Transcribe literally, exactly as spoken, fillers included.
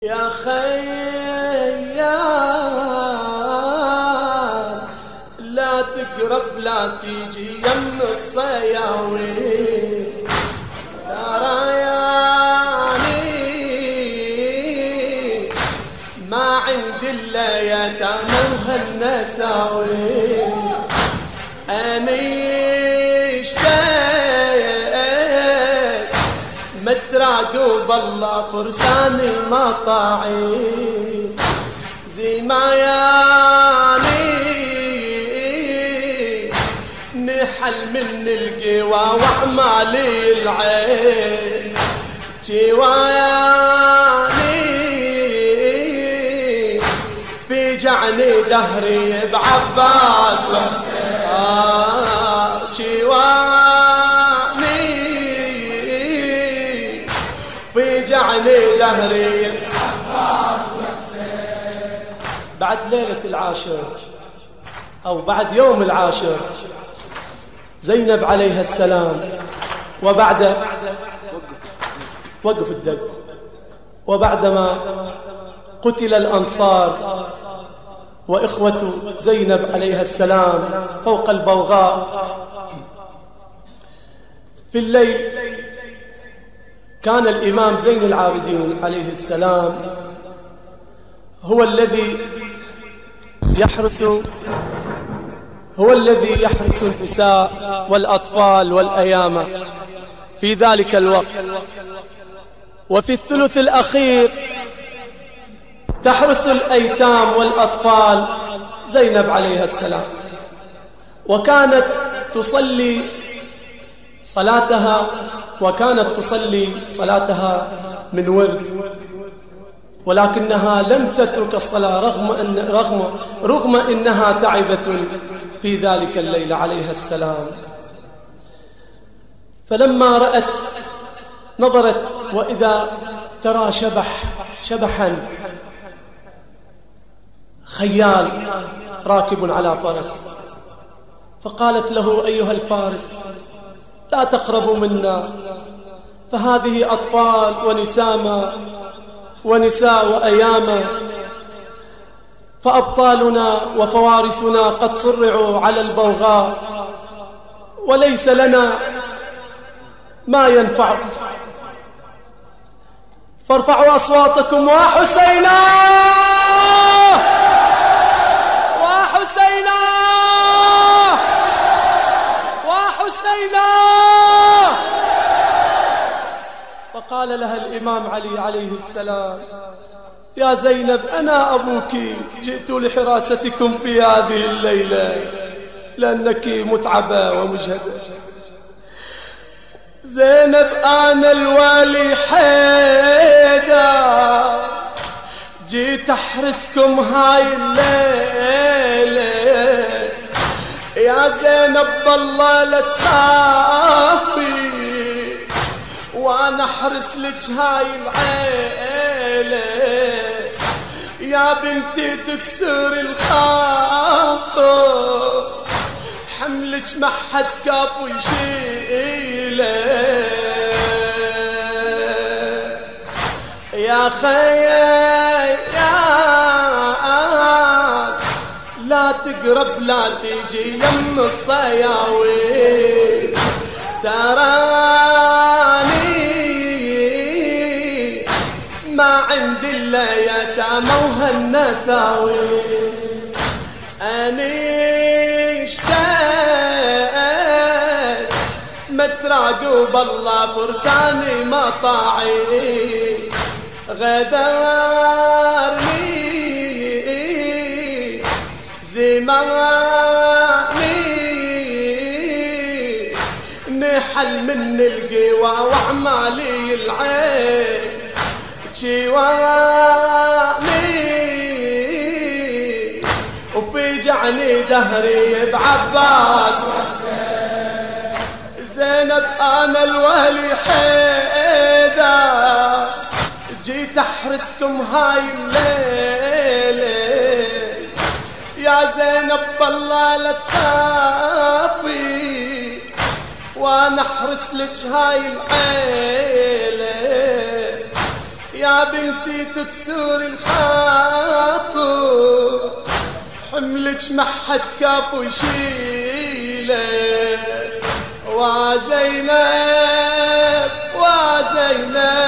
يا خيال لا تقرب لا تيجي يم الصياوي ترى يعني ما عندي الا يتامى وهالنساوي اني اشتاق متراقب الله فرسان المطاعي زي ما يعني نحل من القوى واعمالي العين جواياني في جعني دهري بعباس آه جواني في جعني دهري بعباس بعد ليلة العاشر أو بعد يوم العاشر زينب عليها السلام وبعد وقف الدق وبعدما قتل الأنصار وإخوة زينب عليها السلام فوق البوغاء في الليل كان الإمام زين العابدين عليه السلام هو الذي يحرس هو الذي يحرس النساء والأطفال والأيام في ذلك الوقت وفي الثلث الأخير تحرس الأيتام والأطفال زينب عليها السلام وكانت تصلي صلاتها وكانت تصلي صلاتها من ورد ولكنها لم تترك الصلاة رغم أن رغم رغم إنها تعبة في ذلك الليل عليها السلام. فلما رأت نظرت وإذا ترى شبح شبحا خيال راكب على فرس فقالت له أيها الفارس لا تقربوا منا فهذه أطفال ونسامة ونساء وأياما فأبطالنا وفوارسنا قد صرعوا على البوغاء وليس لنا ما ينفع فارفعوا أصواتكم وحسينا وحسينا وحسينا. فقال لها الإمام علي عليه السلام يا زينب أنا أبوك جئت لحراستكم في هذه الليلة لأنك متعبة ومجهدة. زينب أنا الوالي حيدر جيت أحرسكم هاي الليلة يا زينب بالله لا تخافي وانا احرس لك هاي العيلة يا بنتي تكسر الخاطر حملك ما حد كاف ويشيله يا خيال لا تقرب لا تيجي يم الصياوي تراني ما عندي الا يتامى وهالنساوي اني اشتاق متراقب الله فرساني مطاعي غدرني زماني نحل من القوى واعمالي العين جواني وفي جعني دهري بعباس زينب انا الولي حيدر جيت احرسكم هاي الليله يا زينب بالله لا تخافي وانا احرس لك هاي العيله يا بنتي تكسر الخاطر، حملك ما حد كاف ويشيله، وزينب وزينب